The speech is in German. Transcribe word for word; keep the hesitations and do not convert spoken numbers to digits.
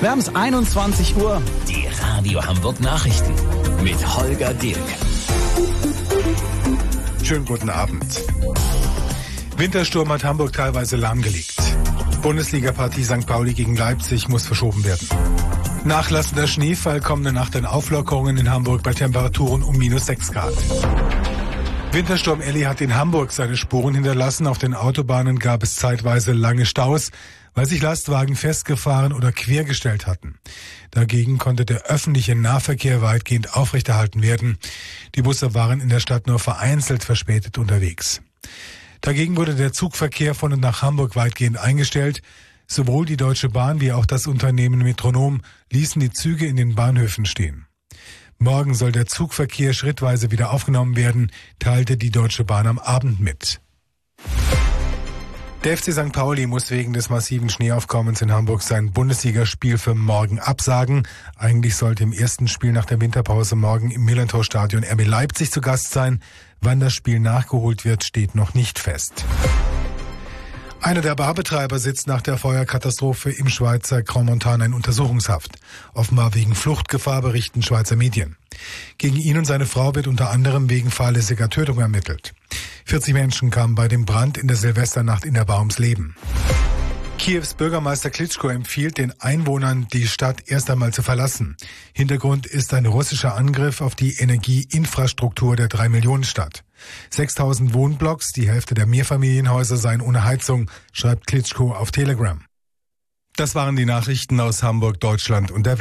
Wir haben es einundzwanzig Uhr. Die Radio Hamburg Nachrichten mit Holger Dirk. Schönen guten Abend. Wintersturm hat Hamburg teilweise lahmgelegt. Bundesliga-Partie Sankt Pauli gegen Leipzig muss verschoben werden. Nachlassender Schneefall, kommende Nacht in Auflockerungen in Hamburg bei Temperaturen um minus sechs Grad. Wintersturm Elli hat in Hamburg seine Spuren hinterlassen. Auf den Autobahnen gab es zeitweise lange Staus, weil sich Lastwagen festgefahren oder quergestellt hatten. Dagegen konnte der öffentliche Nahverkehr weitgehend aufrechterhalten werden. Die Busse waren in der Stadt nur vereinzelt verspätet unterwegs. Dagegen wurde der Zugverkehr von und nach Hamburg weitgehend eingestellt. Sowohl die Deutsche Bahn wie auch das Unternehmen Metronom ließen die Züge in den Bahnhöfen stehen. Morgen soll der Zugverkehr schrittweise wieder aufgenommen werden, teilte die Deutsche Bahn am Abend mit. Der F C Sankt Pauli muss wegen des massiven Schneeaufkommens in Hamburg sein Bundesligaspiel für morgen absagen. Eigentlich sollte im ersten Spiel nach der Winterpause morgen im Millantor-Stadion R B Leipzig zu Gast sein. Wann das Spiel nachgeholt wird, steht noch nicht fest. Einer der Barbetreiber sitzt nach der Feuerkatastrophe im Schweizer Grand Montagne in Untersuchungshaft. Offenbar wegen Fluchtgefahr, berichten Schweizer Medien. Gegen ihn und seine Frau wird unter anderem wegen fahrlässiger Tötung ermittelt. vierzig Menschen kamen bei dem Brand in der Silvesternacht in der Bar ums Leben. Kiews Bürgermeister Klitschko empfiehlt den Einwohnern, die Stadt erst einmal zu verlassen. Hintergrund ist ein russischer Angriff auf die Energieinfrastruktur der Drei-Millionen-Stadt. sechstausend Wohnblocks, die Hälfte der Mehrfamilienhäuser seien ohne Heizung, schreibt Klitschko auf Telegram. Das waren die Nachrichten aus Hamburg, Deutschland und der Welt.